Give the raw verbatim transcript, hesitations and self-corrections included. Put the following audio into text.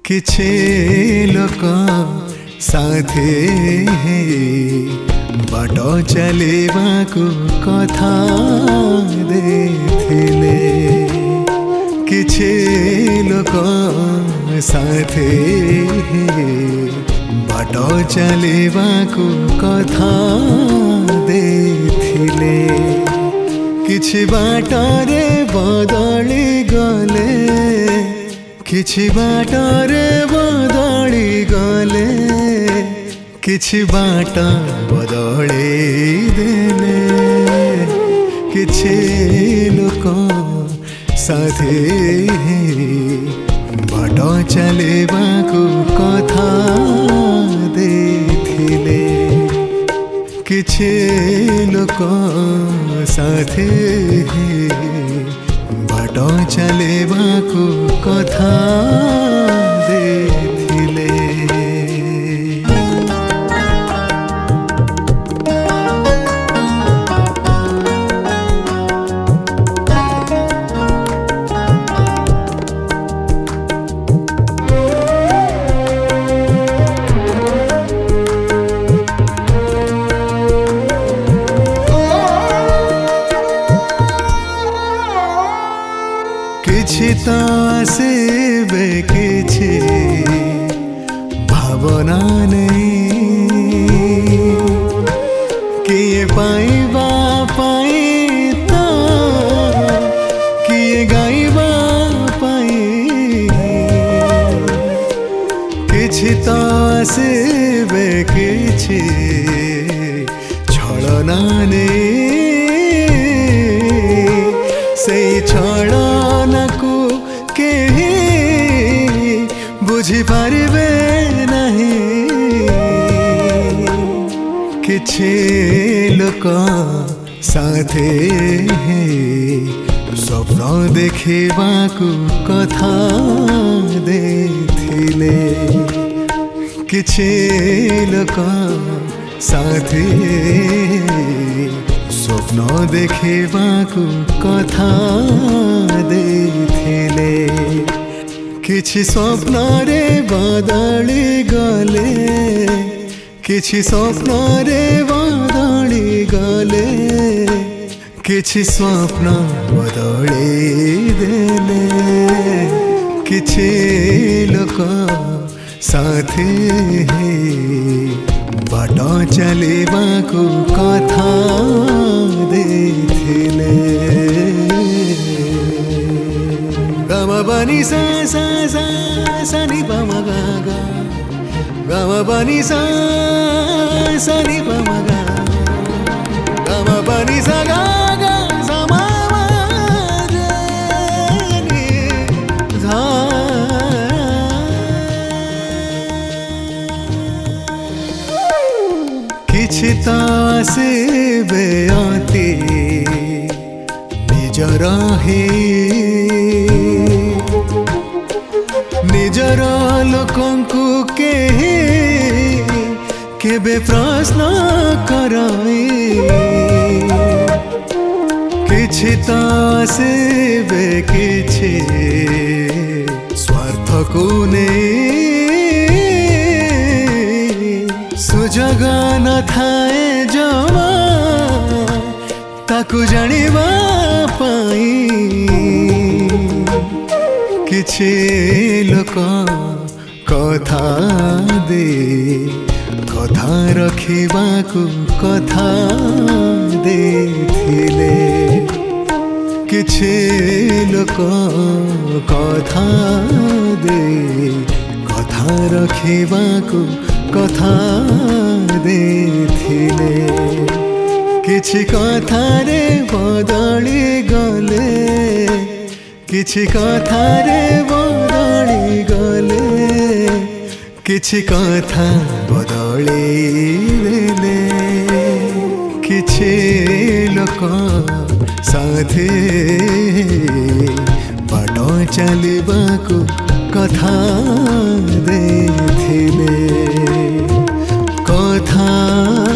किछे लोक साथे बाट चलेबाको कथा देथिले। किछे लोक साथे बाट चलेबाको कथा देथिले। किछि बाटरे बदली गले, किछि बाटरे बदली गले, किछि बाट बदली देले। किछि लोक साथे बाट चलेबाको कथा देथिले। किछि लोक साथे बाट चलेबाको कथा देथिले। किछि तो आसेबे किछि भावना नहीं, किए पाइबा पाई तो किए गाइबा पाई। किछि तो आसेबे किछि छलना नहीं, से छलना को केही बुझी पारिबे नहीं। किछि लोक साथे स्वप्न देखिबाको कथा देथिले। किछि लोक साथे स्वप्न देखिबाको कथा देथिले। किछि स्वप्न रे बदली गले, किछि स्वप्न रे बदली गले, किछि स्वप्न बदली देले। किछि लोक साथे बाट चलेबाको कथा देथिले। गम बनी सा सा सा सा नि प म ग ग, गम बनी सा सा नि प म ग, गम बनी सा ग ग सा म म रे नि धा। किछि तो आसेबे अति निजर हे, निजर लोकंकु केही केबे प्रश्न कराई। किछि तो आसेबे किछि स्वार्थ को नहीं, सुजग न थाए जमा ताकु जानिबा पाई। किछि लोक कथा दे कथा रखिबाको कथा देथिले। किछि लोक कथा दे कथा रखिबाको कथा देथिले। किछि कथा रे बदली गले, किछि कथा रे बदली गले, किछि कथा बदली देले। किछि लोक साथे बाट चलिबाको कथा देथिले। कथा